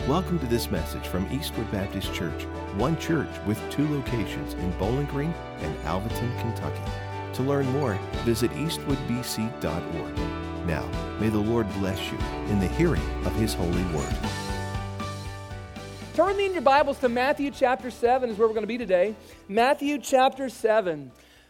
Welcome to this message from Eastwood Baptist Church, one church with two locations in Bowling Green and Alvaton, Kentucky. To learn more, visit eastwoodbc.org. Now, may the Lord bless you in the hearing of His holy word. Turn in your Bibles to Matthew chapter 7 is where we're going to be today. Matthew chapter 7.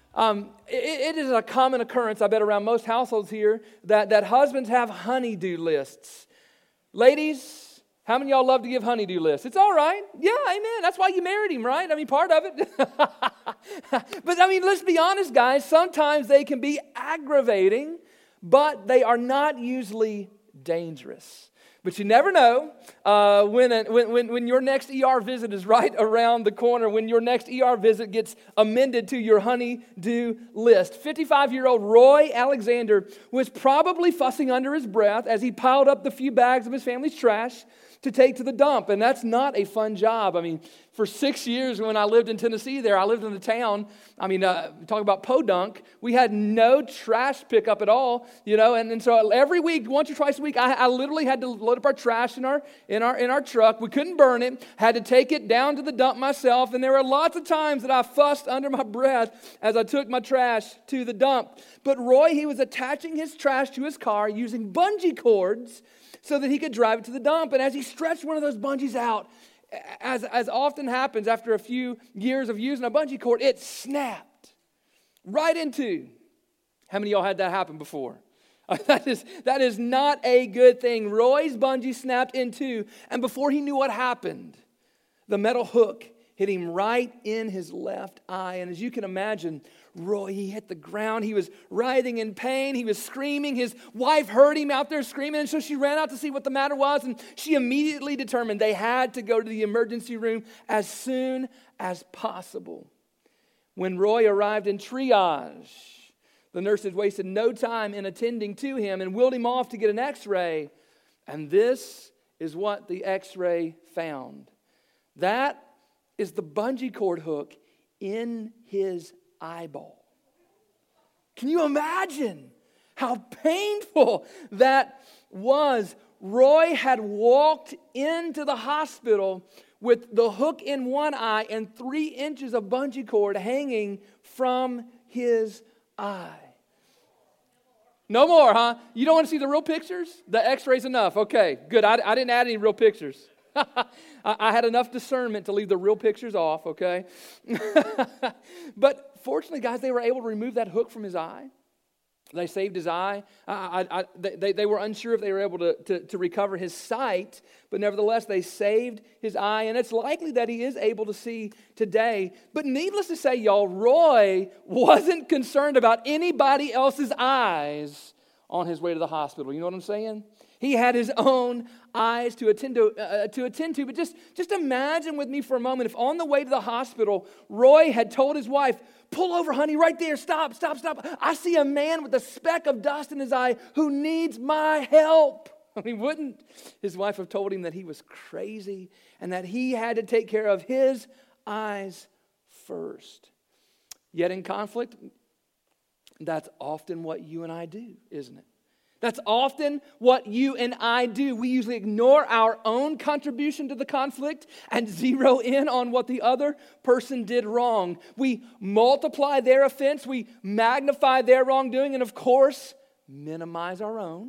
It is a common occurrence, I bet, around most households here that husbands have honey-do lists. Ladies, how many of y'all love to give honey-do lists? It's all right. Yeah, amen. That's why you married him, right? I mean, part of it. But, I mean, let's be honest, guys. Sometimes they can be aggravating, but they are not usually dangerous. But you never know when your next ER visit is right around the corner, when your next ER visit gets amended to your honey-do list. 55-year-old Roy Alexander was probably fussing under his breath as he piled up the few bags of his family's trash to take to the dump, and that's not a fun job. I mean, for 6 years when I lived in Tennessee there, I lived in a town, talk about podunk, we had no trash pickup at all, and so every week, once or twice a week, I literally had to load up our trash in our truck. We couldn't burn it, had to take it down to the dump myself, and there were lots of times that I fussed under my breath as I took my trash to the dump. But Roy, he was attaching his trash to his car using bungee cords so that he could drive it to the dump. And as he stretched one of those bungees out, as often happens after a few years of using a bungee cord, it snapped right into. How many of y'all had that happen before? That is not a good thing. Roy's bungee snapped in two, and before he knew what happened, the metal hook hit him right in his left eye. And as you can imagine, Roy, he hit the ground. He was writhing in pain. He was screaming. His wife heard him out there screaming, and so she ran out to see what the matter was, and she immediately determined they had to go to the emergency room as soon as possible. When Roy arrived in triage, the nurses wasted no time in attending to him and wheeled him off to get an x-ray, and this is what the x-ray found. That is the bungee cord hook in his eyeball. Can you imagine how painful that was? Roy had walked into the hospital with the hook in one eye and 3 inches of bungee cord hanging from his eye. No more, huh? You don't want to see the real pictures? The x-ray's enough. Okay, good. I didn't add any real pictures. I had enough discernment to leave the real pictures off, okay? But fortunately, guys, they were able to remove that hook from his eye. They saved his eye. They were unsure if they were able to recover his sight, but nevertheless, they saved his eye, and it's likely that he is able to see today. But needless to say, y'all, Roy wasn't concerned about anybody else's eyes on his way to the hospital. You know what I'm saying? He had his own eyes to attend to. But just imagine with me for a moment if on the way to the hospital, Roy had told his wife, "Pull over, honey, right there. Stop. I see a man with a speck of dust in his eye who needs my help." I mean, wouldn't his wife have told him that he was crazy and that he had to take care of his eyes first? Yet in conflict, that's often what you and I do, isn't it? That's often what you and I do. We usually ignore our own contribution to the conflict and zero in on what the other person did wrong. We multiply their offense, we magnify their wrongdoing, and of course, minimize our own.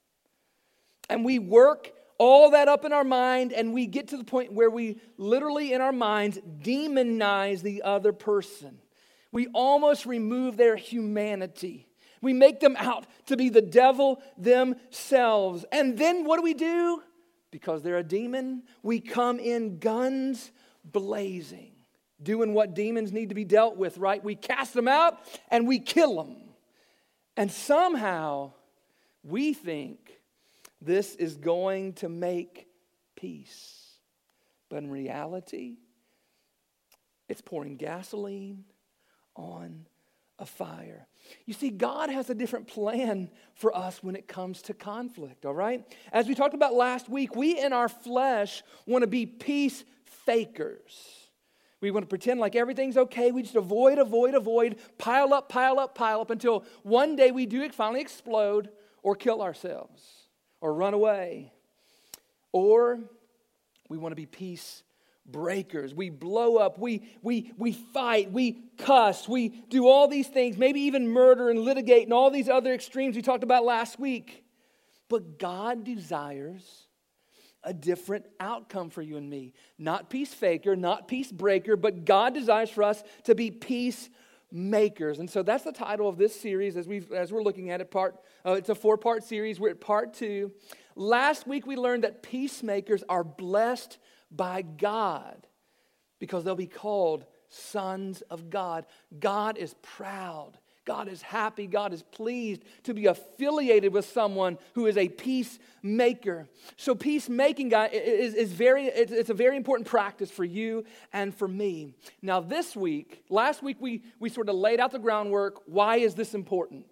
And we work all that up in our mind, and we get to the point where we literally in our minds demonize the other person. We almost remove their humanity. We make them out to be the devil themselves. And then what do? Because they're a demon, we come in guns blazing, doing what demons need to be dealt with, right? We cast them out and we kill them. And somehow we think this is going to make peace. But in reality, it's pouring gasoline on a fire. You see, God has a different plan for us when it comes to conflict, all right? As we talked about last week, we in our flesh want to be peace fakers. We want to pretend like everything's okay. We just avoid, pile up until one day we do finally explode or kill ourselves or run away. Or We want to be peace breakers. We blow up, we fight, we cuss, we do all these things, maybe even murder and litigate and all these other extremes we talked about last week. But God desires a different outcome for you and me. Not peace faker, not peace breaker, but God desires for us to be peace makers. And so that's the title of this series as we're looking at it. It's a 4-part series. We're at part 2. Last week we learned that peacemakers are blessed by God because they'll be called sons of God. God is proud. God is happy. God is pleased to be affiliated with someone who is a peacemaker. So peacemaking, guys, it's a very important practice for you and for me. Now last week we sort of laid out the groundwork. Why is this important?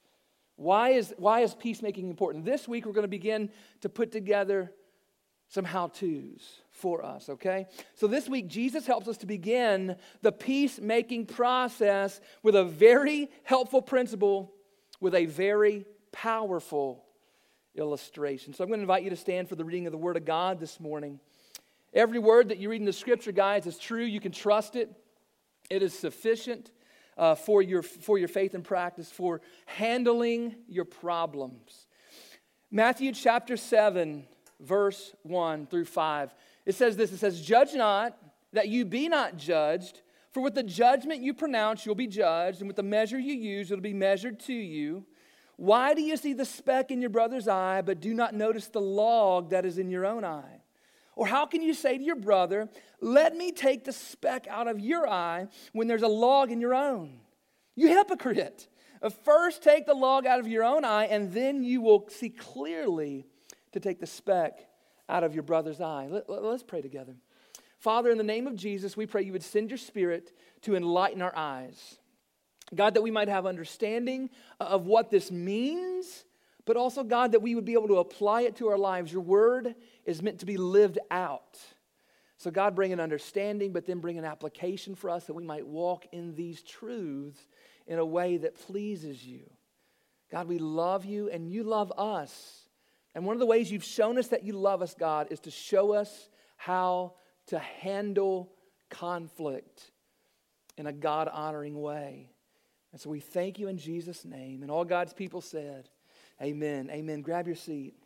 Why is peacemaking important? This week we're going to begin to put together some how-tos for us, okay? So this week, Jesus helps us to begin the peacemaking process with a very helpful principle with a very powerful illustration. So I'm going to invite you to stand for the reading of the Word of God this morning. Every word that you read in the Scripture, guys, is true. You can trust it. It is sufficient for your faith and practice, for handling your problems. Matthew chapter 7, verse 1 through 5. It says this, it says, "Judge not, that you be not judged, for with the judgment you pronounce, you'll be judged, and with the measure you use, it'll be measured to you. Why do you see the speck in your brother's eye, but do not notice the log that is in your own eye? Or how can you say to your brother, let me take the speck out of your eye when there's a log in your own? You hypocrite! First take the log out of your own eye, and then you will see clearly to take the speck out of your brother's eye." Let's pray together. Father, in the name of Jesus, we pray you would send your Spirit to enlighten our eyes. God, that we might have understanding of what this means, but also, God, that we would be able to apply it to our lives. Your word is meant to be lived out. So God, bring an understanding, but then bring an application for us that we might walk in these truths in a way that pleases you. God, we love you and you love us. And one of the ways you've shown us that you love us, God, is to show us how to handle conflict in a God-honoring way. And so we thank you in Jesus' name. And all God's people said, amen. Amen. Grab your seat.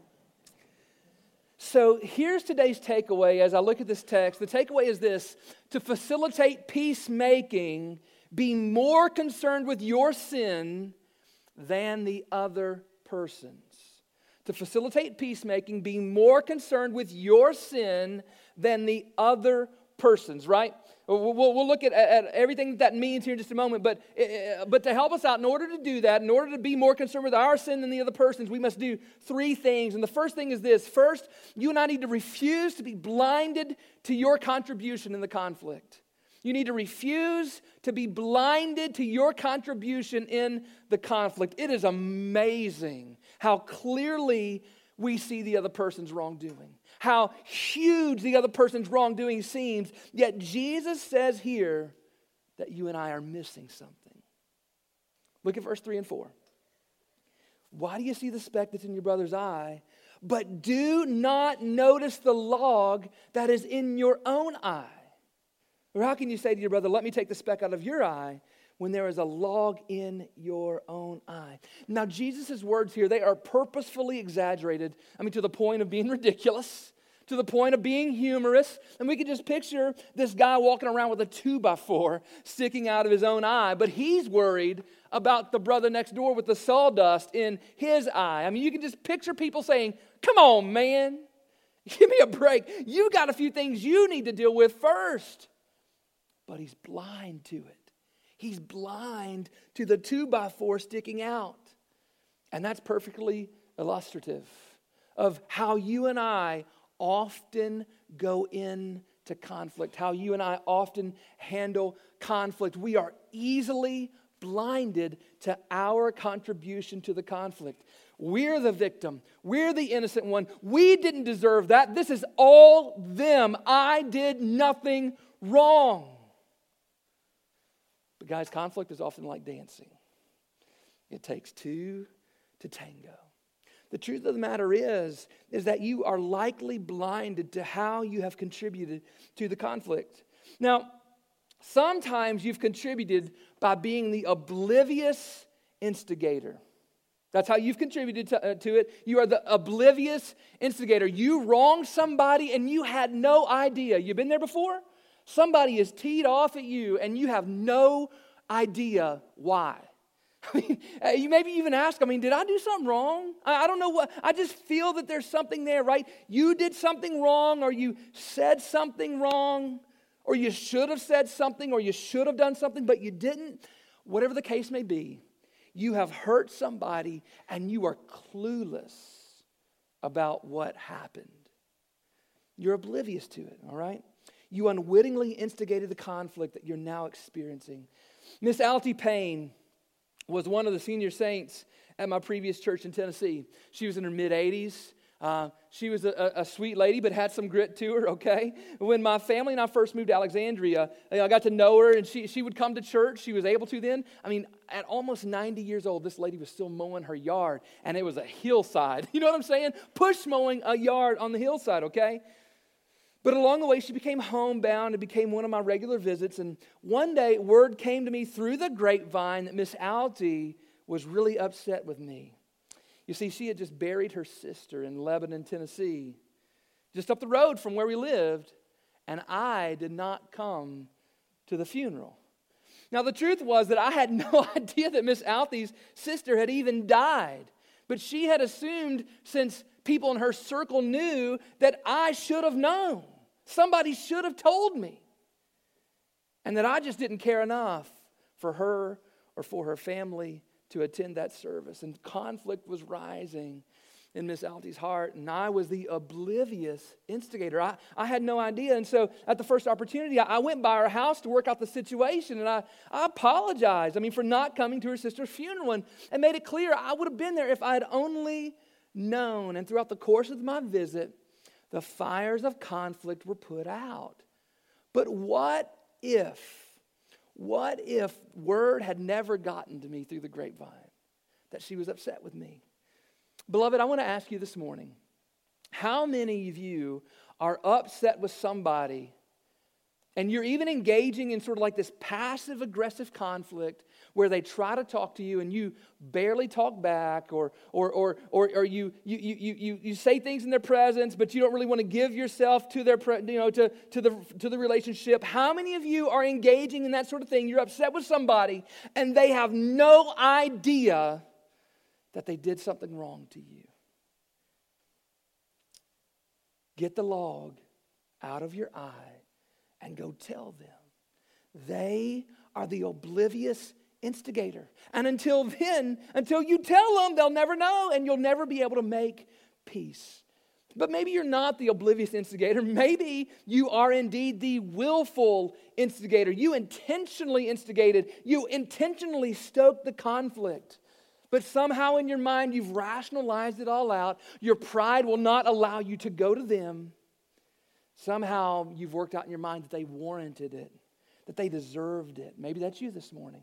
So here's today's takeaway as I look at this text. The takeaway is this: to facilitate peacemaking, be more concerned with your sin than the other person's. To facilitate peacemaking, be more concerned with your sin than the other person's, right? We'll look at everything that means here in just a moment, but to help us out, in order to do that, in order to be more concerned with our sin than the other person's, we must do 3 things. And the first thing is this. First, you and I need to refuse to be blinded to your contribution in the conflict. You need to refuse to be blinded to your contribution in the conflict. It is amazing how clearly we see the other person's wrongdoing, how huge the other person's wrongdoing seems, yet Jesus says here that you and I are missing something. Look at verse 3 and 4. Why do you see the speck that's in your brother's eye, but do not notice the log that is in your own eye? Or how can you say to your brother, let me take the speck out of your eye, when there is a log in your own eye? Now, Jesus' words here, they are purposefully exaggerated. To the point of being ridiculous, to the point of being humorous. And we can just picture this guy walking around with a 2x4 sticking out of his own eye. But he's worried about the brother next door with the sawdust in his eye. You can just picture people saying, come on, man, give me a break. You got a few things you need to deal with first. But he's blind to it. He's blind to the 2x4 sticking out. And that's perfectly illustrative of how you and I often go into conflict, how you and I often handle conflict. We are easily blinded to our contribution to the conflict. We're the victim. We're the innocent one. We didn't deserve that. This is all them. I did nothing wrong. But guys, conflict is often like dancing. It takes 2 to tango. The truth of the matter is that you are likely blinded to how you have contributed to the conflict. Now, sometimes you've contributed by being the oblivious instigator. That's how you've contributed to it. You are the oblivious instigator. You wronged somebody and you had no idea. You've been there before? Somebody is teed off at you and you have no idea why. You maybe even ask, did I do something wrong? I don't know what. I just feel that there's something there, right? You did something wrong, or you said something wrong, or you should have said something, or you should have done something, but you didn't. Whatever the case may be, you have hurt somebody and you are clueless about what happened. You're oblivious to it, all right? You unwittingly instigated the conflict that you're now experiencing. Miss Altie Payne was one of the senior saints at my previous church in Tennessee. She was in her mid-80s. She was a sweet lady, but had some grit to her, okay? When my family and I first moved to Alexandria, I got to know her, and she would come to church. She was able to then. At almost 90 years old, this lady was still mowing her yard, and it was a hillside. You know what I'm saying? Push mowing a yard on the hillside, okay? But along the way, she became homebound and became one of my regular visits. And one day, word came to me through the grapevine that Miss Altie was really upset with me. You see, she had just buried her sister in Lebanon, Tennessee, just up the road from where we lived, and I did not come to the funeral. Now, the truth was that I had no idea that Miss Altie's sister had even died, but she had assumed, since people in her circle knew, that I should have known. Somebody should have told me, and that I just didn't care enough for her or for her family to attend that service. And conflict was rising in Miss Altie's heart, and I was the oblivious instigator. I had no idea, and so at the first opportunity, I went by her house to work out the situation, and I apologized, for not coming to her sister's funeral, and made it clear I would have been there if I had only known. And throughout the course of my visit, the fires of conflict were put out. But what if word had never gotten to me through the grapevine that she was upset with me? Beloved, I want to ask you this morning, how many of you are upset with somebody and you're even engaging in sort of like this passive-aggressive conflict where they try to talk to you and you barely talk back, or you say things in their presence, but you don't really want to give yourself to their to the relationship? How many of you are engaging in that sort of thing? You're upset with somebody and they have no idea that they did something wrong to you. Get the log out of your eye and go tell them. They are the oblivious instigator. And until then, until you tell them, they'll never know, and you'll never be able to make peace. But maybe you're not the oblivious instigator. Maybe you are indeed the willful instigator. You intentionally instigated. You intentionally stoked the conflict. But somehow in your mind, you've rationalized it all out. Your pride will not allow you to go to them. Somehow you've worked out in your mind that they warranted it, that they deserved it. Maybe that's you this morning.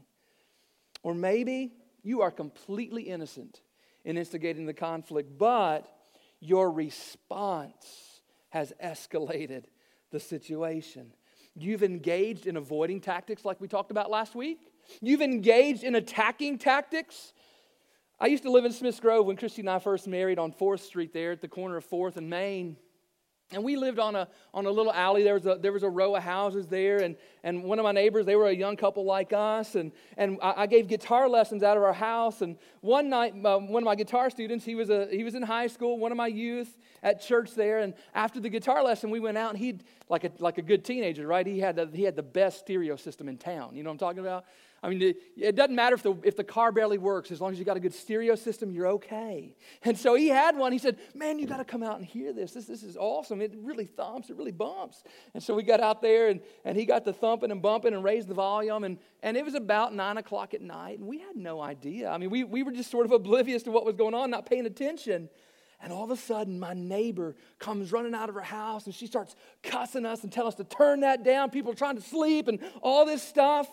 Or maybe you are completely innocent in instigating the conflict, but your response has escalated the situation. You've engaged in avoiding tactics like we talked about last week. You've engaged in attacking tactics. I used to live in Smiths Grove when Christy and I first married on 4th Street there at the corner of 4th and Main. And we lived on a little alley. There was a row of houses there, and one of my neighbors, they were a young couple like us, and I gave guitar lessons out of our house. And one night, one of my guitar students, he was in high school, one of my youth at church there. And after the guitar lesson, we went out, and he'd like a good teenager, right? He had the best stereo system in town. You know what I'm talking about? It doesn't matter if the car barely works. As long as you got a good stereo system, you're okay. And so he had one. He said, man, you got to come out and hear this. This is awesome. It really thumps. It really bumps. And so we got out there, and he got the thumping and bumping and raised the volume. And it was about 9 o'clock at night, and we had no idea. We were just sort of oblivious to what was going on, not paying attention. And all of a sudden, my neighbor comes running out of her house, and she starts cussing us and telling us to turn that down. People are trying to sleep and all this stuff.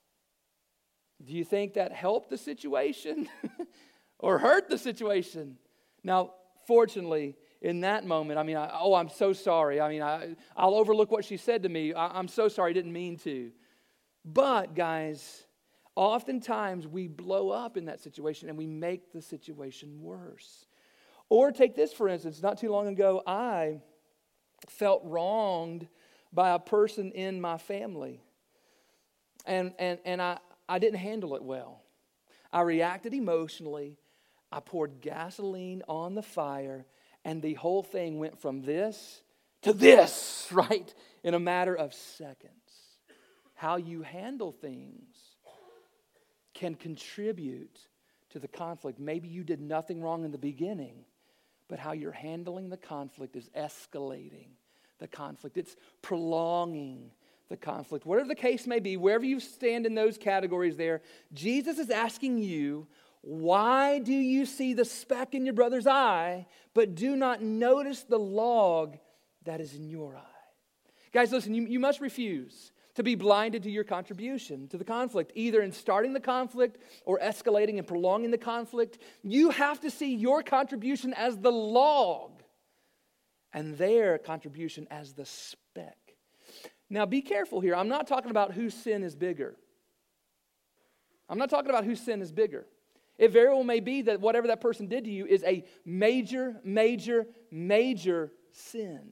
Do you think that helped the situation or hurt the situation? Now, fortunately, in that moment, I'm so sorry. I'll overlook what she said to me. I'm so sorry, I didn't mean to. But, guys, oftentimes we blow up in that situation and we make the situation worse. Or take this, for instance. Not too long ago, I felt wronged by a person in my family. And I didn't handle it well. I reacted emotionally. I poured gasoline on the fire, and the whole thing went from this to this, right? In a matter of seconds. How you handle things can contribute to the conflict. Maybe you did nothing wrong in the beginning, but how you're handling the conflict is escalating the conflict. It's prolonging the conflict. Whatever the case may be, wherever you stand in those categories there, Jesus is asking you, why do you see the speck in your brother's eye, but do not notice the log that is in your eye? Guys, listen, you must refuse to be blinded to your contribution to the conflict, either in starting the conflict or escalating and prolonging the conflict. You have to see your contribution as the log and their contribution as the speck. Now, be careful here. I'm not talking about whose sin is bigger. I'm not talking about whose sin is bigger. It very well may be that whatever that person did to you is a major, major, major sin.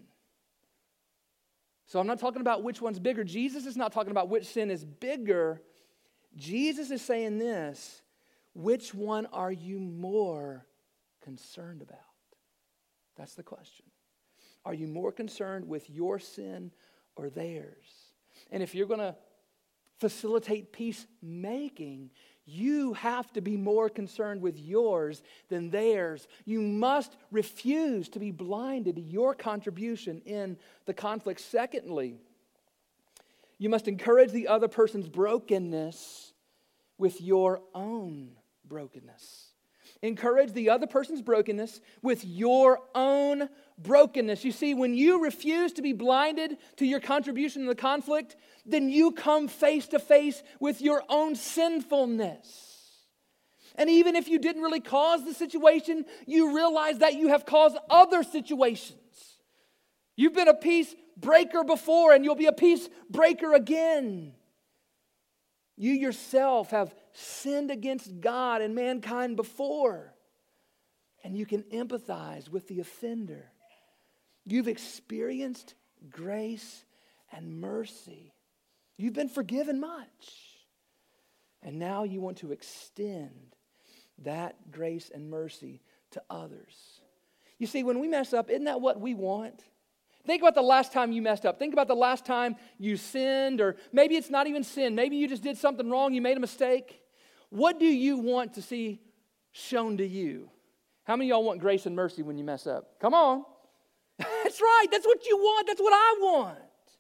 So I'm not talking about which one's bigger. Jesus is not talking about which sin is bigger. Jesus is saying this: which one are you more concerned about? That's the question. Are you more concerned with your sin or theirs? And if you're going to facilitate peacemaking, you have to be more concerned with yours than theirs. You must refuse to be blinded to your contribution in the conflict. Secondly, you must encourage the other person's brokenness with your own brokenness. Encourage the other person's brokenness with your own brokenness. You see, when you refuse to be blinded to your contribution in the conflict, then you come face to face with your own sinfulness. And even if you didn't really cause the situation, you realize that you have caused other situations. You've been a peace breaker before, and you'll be a peace breaker again. You yourself have sinned against God and mankind before, and you can empathize with the offender. You've experienced grace and mercy. You've been forgiven much, and now you want to extend that grace and mercy to others. You see, when we mess up, isn't that what we want? Think about the last time you messed up. Think about the last time you sinned, or maybe it's not even sin. Maybe you just did something wrong. You made a mistake. What do you want to see shown to you? How many of y'all want grace and mercy when you mess up? Come on. That's right. That's what you want. That's what I want.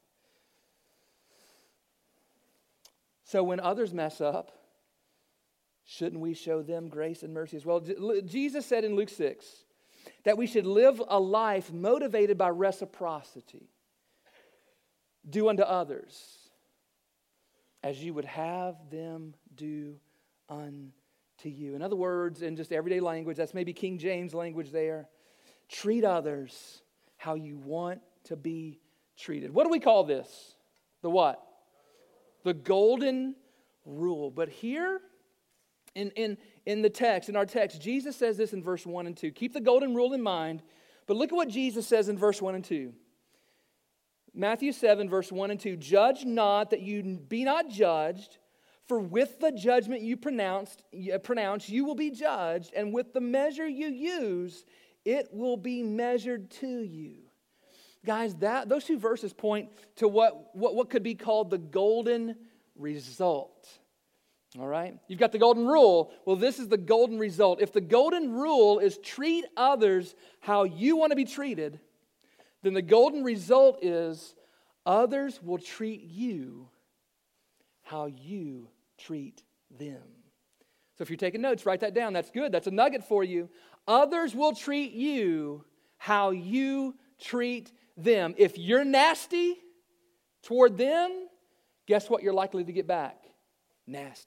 So when others mess up, shouldn't we show them grace and mercy as well? Jesus said in Luke 6, that we should live a life motivated by reciprocity. Do unto others as you would have them do unto you. In other words, in just everyday language, that's maybe King James language there. Treat others how you want to be treated. What do we call this? The what? The golden rule. But here, in the text, in our text, Jesus says this in verse 1 and 2. Keep the golden rule in mind, but look at what Jesus says in verse 1 and 2. Matthew 7, verse 1 and 2. Judge not that you be not judged, for with the judgment you pronounce, you will be judged, and with the measure you use, it will be measured to you. Guys, those two verses point to what could be called the golden result. All right? You've got the golden rule. Well, this is the golden result. If the golden rule is treat others how you want to be treated, then the golden result is others will treat you how you treat them. So if you're taking notes, write that down. That's good. That's a nugget for you. Others will treat you how you treat them. If you're nasty toward them, guess what you're likely to get back? Nasty.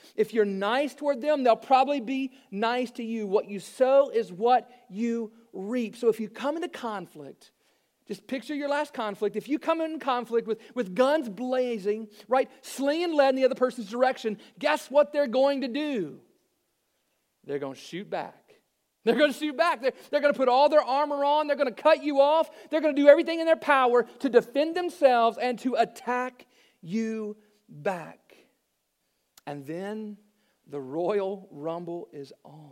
If you're nice toward them, they'll probably be nice to you. What you sow is what you reap. So if you come into conflict, just picture your last conflict. If you come in conflict with guns blazing, right, slinging lead in the other person's direction, guess what they're going to do? They're going to shoot back. They're going to shoot back. They're going to put all their armor on. They're going to cut you off. They're going to do everything in their power to defend themselves and to attack you back. And then the Royal Rumble is on.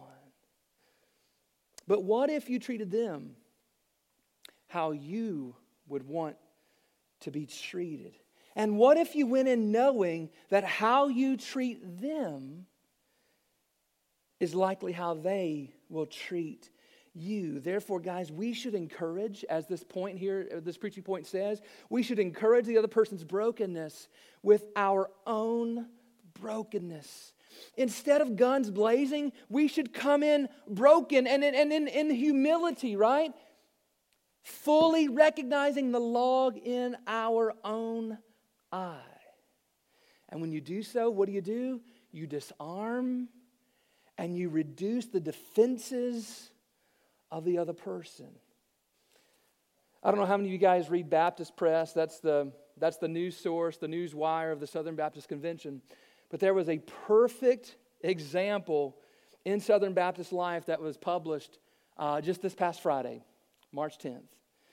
But what if you treated them how you would want to be treated? And what if you went in knowing that how you treat them is likely how they will treat you? Therefore, guys, we should encourage, as this point here, this preaching point says, we should encourage the other person's brokenness with our own brokenness. Instead of guns blazing, we should come in broken and in humility, right? Fully recognizing the log in our own eye. And when you do so, what do? You disarm and you reduce the defenses of the other person. I don't know how many of you guys read Baptist Press. That's the news source, the news wire of the Southern Baptist Convention. But there was a perfect example in Southern Baptist life that was published just this past Friday, March 10th.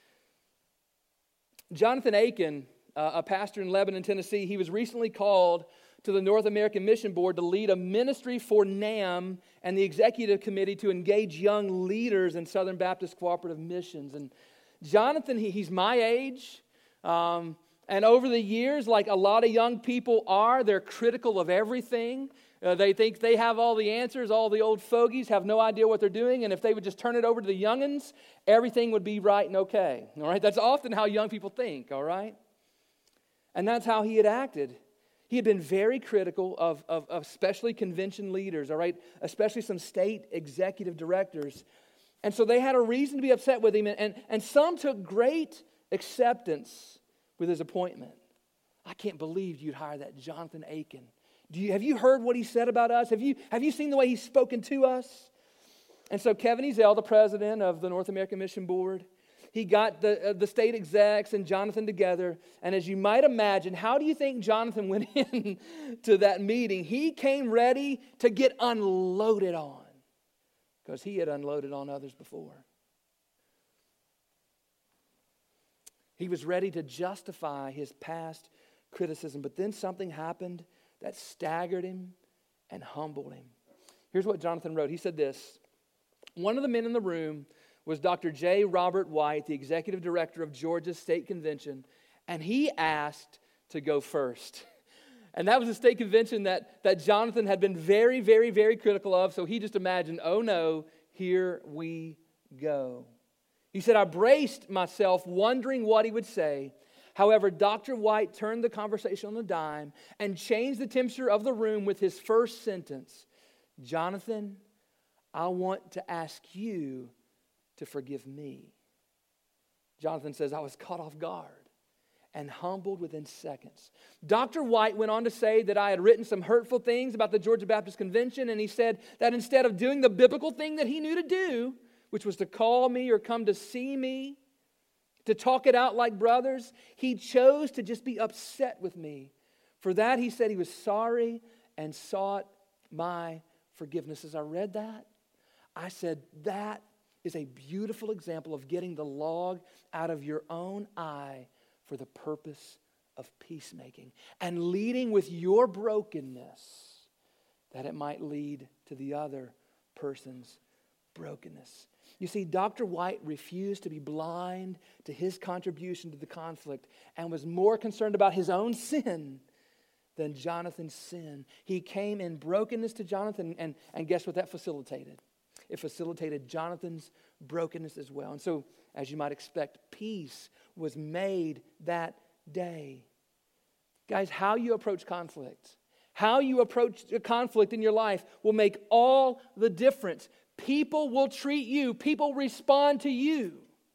Jonathan Aiken, a pastor in Lebanon, Tennessee, he was recently called to the North American Mission Board to lead a ministry for NAM and the executive committee to engage young leaders in Southern Baptist cooperative missions. And Jonathan, he's my age. And over the years, like a lot of young people are, they're critical of everything. They think they have all the answers. All the old fogies have no idea what they're doing. And if they would just turn it over to the youngins, everything would be right and okay. All right? That's often how young people think, all right? And that's how he had acted. He had been very critical of especially convention leaders, all right? Especially some state executive directors. And so they had a reason to be upset with him. And some took great acceptance with his appointment. I can't believe you'd hire that Jonathan Aiken. Have you heard what he said about us? Have you seen the way he's spoken to us? And so Kevin Ezell, the president of the North American Mission Board, he got the state execs and Jonathan together. And as you might imagine, how do you think Jonathan went in to that meeting? He came ready to get unloaded on because he had unloaded on others before. He was ready to justify his past criticism, but then something happened that staggered him and humbled him. Here's what Jonathan wrote. He said this: one of the men in the room was Dr. J. Robert White, the executive director of Georgia's state convention, and he asked to go first. And that was a state convention that Jonathan had been very, very, very critical of, so he just imagined, oh no, here we go. He said, I braced myself wondering what he would say. However, Dr. White turned the conversation on a dime and changed the temperature of the room with his first sentence. Jonathan, I want to ask you to forgive me. Jonathan says, I was caught off guard and humbled within seconds. Dr. White went on to say that I had written some hurtful things about the Georgia Baptist Convention, and he said that instead of doing the biblical thing that he knew to do, which was to call me or come to see me, to talk it out like brothers, he chose to just be upset with me. For that, he said he was sorry and sought my forgiveness. As I read that, I said, that is a beautiful example of getting the log out of your own eye for the purpose of peacemaking and leading with your brokenness that it might lead to the other person's brokenness. You see, Dr. White refused to be blind to his contribution to the conflict and was more concerned about his own sin than Jonathan's sin. He came in brokenness to Jonathan, and guess what that facilitated? It facilitated Jonathan's brokenness as well. And so, as you might expect, peace was made that day. Guys, how you approach conflict, how you approach a conflict in your life will make all the difference. People will treat you. People respond to you.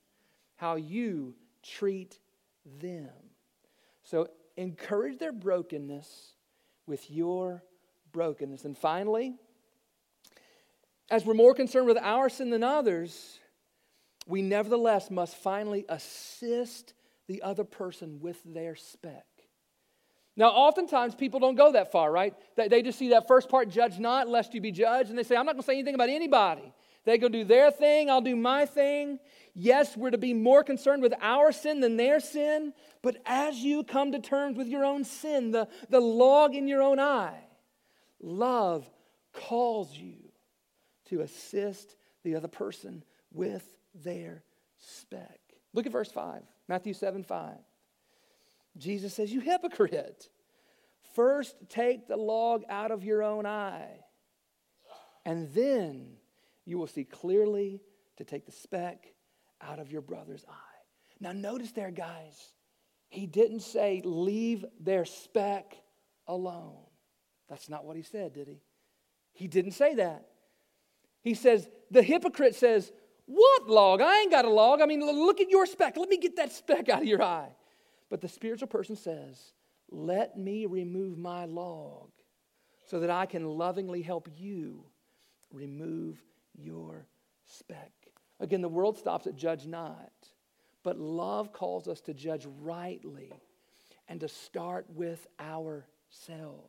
How you treat them. So encourage their brokenness with your brokenness. And finally, as we're more concerned with our sin than others, we nevertheless must finally assist the other person with their speck. Now, oftentimes people don't go that far, right? They just see that first part, judge not, lest you be judged, and they say, I'm not going to say anything about anybody. They go do their thing, I'll do my thing. Yes, we're to be more concerned with our sin than their sin, but as you come to terms with your own sin, the log in your own eye, love calls you to assist the other person with their speck. Look at verse 5, Matthew 7:5. Jesus says, you hypocrite, first take the log out of your own eye, and then you will see clearly to take the speck out of your brother's eye. Now notice there, guys, he didn't say leave their speck alone. That's not what he said, did he? He didn't say that. He says, the hypocrite says, what log? I ain't got a log. I mean, look at your speck. Let me get that speck out of your eye. But the spiritual person says, let me remove my log so that I can lovingly help you remove your speck. Again, the world stops at judge not, but love calls us to judge rightly and to start with ourselves.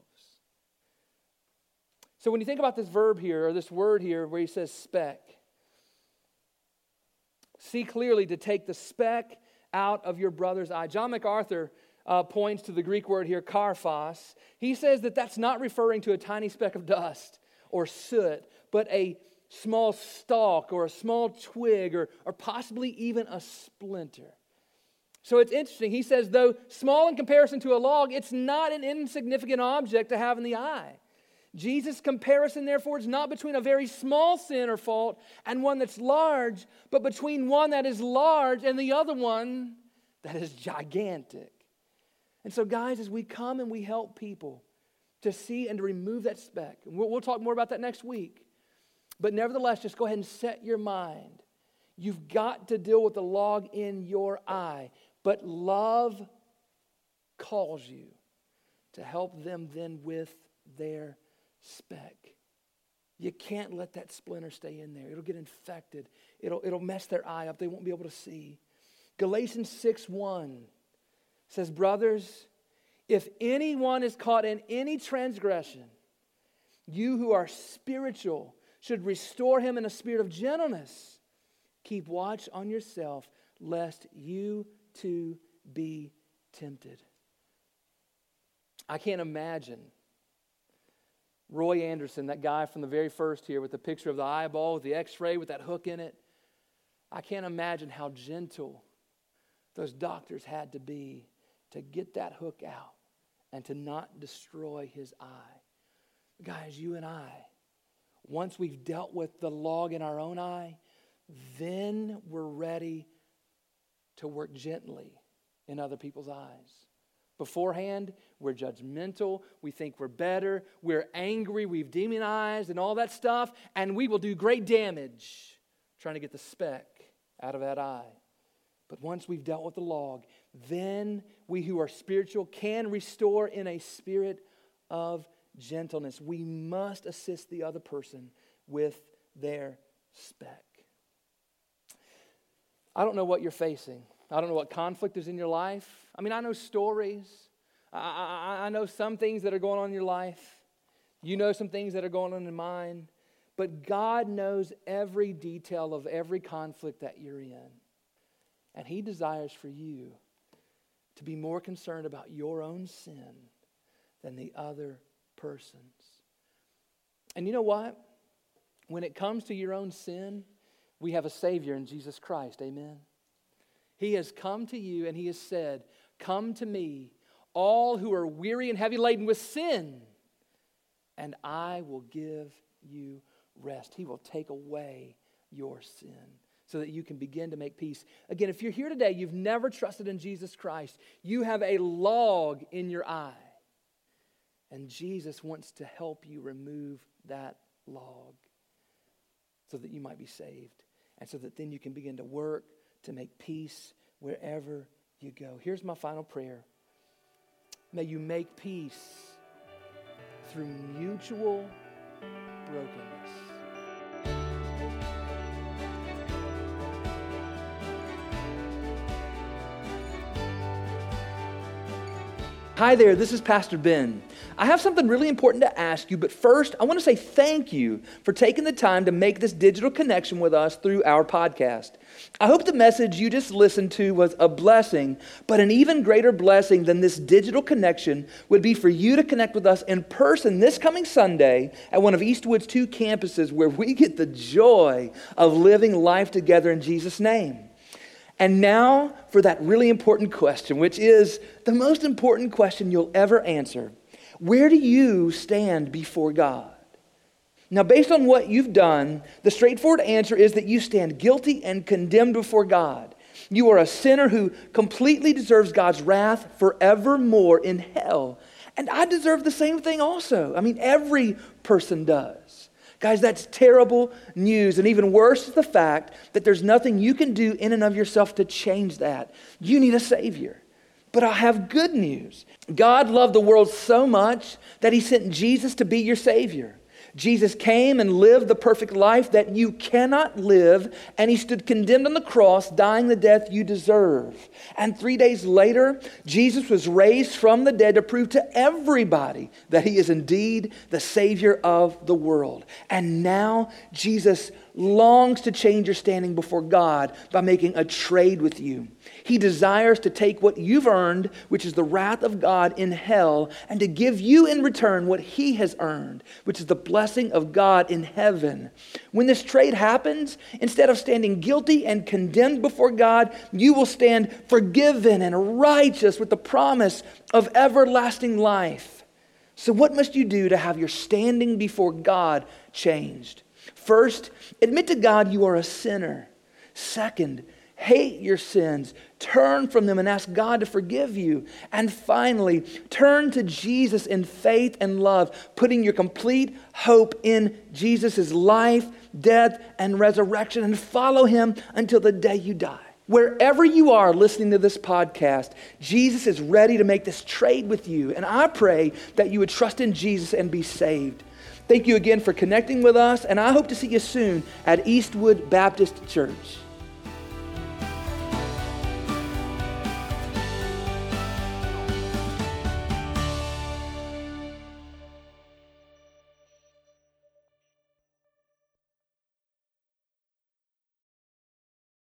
So when you think about this verb here, or this word here where he says speck, see clearly to take the speck out of your brother's eye. John MacArthur points to the Greek word here, karphos. He says that that's not referring to a tiny speck of dust or soot, but a small stalk or a small twig or possibly even a splinter. So it's interesting. He says, though small in comparison to a log, it's not an insignificant object to have in the eye. Jesus' comparison, therefore, is not between a very small sin or fault and one that's large, but between one that is large and the other one that is gigantic. And so, guys, as we come and we help people to see and to remove that speck, and we'll talk more about that next week, but nevertheless, just go ahead and set your mind. You've got to deal with the log in your eye, but love calls you to help them then with their speck. You can't let that splinter stay in there. It'll get infected. It'll mess their eye up. They won't be able to see. Galatians 6:1 says, brothers, if anyone is caught in any transgression, you who are spiritual should restore him in a spirit of gentleness. Keep watch on yourself, lest you too be tempted. I can't imagine Roy Anderson, that guy from the very first here with the picture of the eyeball, with the x-ray, with that hook in it. I can't imagine how gentle those doctors had to be to get that hook out and to not destroy his eye. Guys, you and I, once we've dealt with the log in our own eye, then we're ready to work gently in other people's eyes. Beforehand, we're judgmental, we think we're better, we're angry, we've demonized and all that stuff, and we will do great damage trying to get the speck out of that eye. But once we've dealt with the log, then we who are spiritual can restore in a spirit of gentleness. We must assist the other person with their speck. I don't know what you're facing. I don't know what conflict is in your life. I mean, I know stories. I know some things that are going on in your life. You know some things that are going on in mine. But God knows every detail of every conflict that you're in. And He desires for you to be more concerned about your own sin than the other person's. And you know what? When it comes to your own sin, we have a Savior in Jesus Christ. Amen. He has come to you and He has said, come to me, all who are weary and heavy laden with sin, and I will give you rest. He will take away your sin so that you can begin to make peace. Again, if you're here today, you've never trusted in Jesus Christ, you have a log in your eye. And Jesus wants to help you remove that log so that you might be saved. And so that then you can begin to work to make peace wherever you go. Here's my final prayer. May you make peace through mutual brokenness. Hi there, this is Pastor Ben. I have something really important to ask you, but first, I want to say thank you for taking the time to make this digital connection with us through our podcast. I hope the message you just listened to was a blessing, but an even greater blessing than this digital connection would be for you to connect with us in person this coming Sunday at one of Eastwood's 2 campuses where we get the joy of living life together in Jesus' name. And now for that really important question, which is the most important question you'll ever answer. Where do you stand before God? Now, based on what you've done, the straightforward answer is that you stand guilty and condemned before God. You are a sinner who completely deserves God's wrath forevermore in hell. And I deserve the same thing also. I mean, every person does. Guys, that's terrible news. And even worse is the fact that there's nothing you can do in and of yourself to change that. You need a Savior. But I have good news. God loved the world so much that He sent Jesus to be your Savior. Jesus came and lived the perfect life that you cannot live, and He stood condemned on the cross, dying the death you deserve. And 3 days later, Jesus was raised from the dead to prove to everybody that He is indeed the Savior of the world. And now Jesus longs to change your standing before God by making a trade with you. He desires to take what you've earned, which is the wrath of God in hell, and to give you in return what He has earned, which is the blessing of God in heaven. When this trade happens, instead of standing guilty and condemned before God, you will stand forgiven and righteous with the promise of everlasting life. So what must you do to have your standing before God changed? First, admit to God you are a sinner. Second, hate your sins, turn from them and ask God to forgive you. And finally, turn to Jesus in faith and love, putting your complete hope in Jesus' life, death, and resurrection, and follow Him until the day you die. Wherever you are listening to this podcast, Jesus is ready to make this trade with you. And I pray that you would trust in Jesus and be saved. Thank you again for connecting with us, and I hope to see you soon at Eastwood Baptist Church.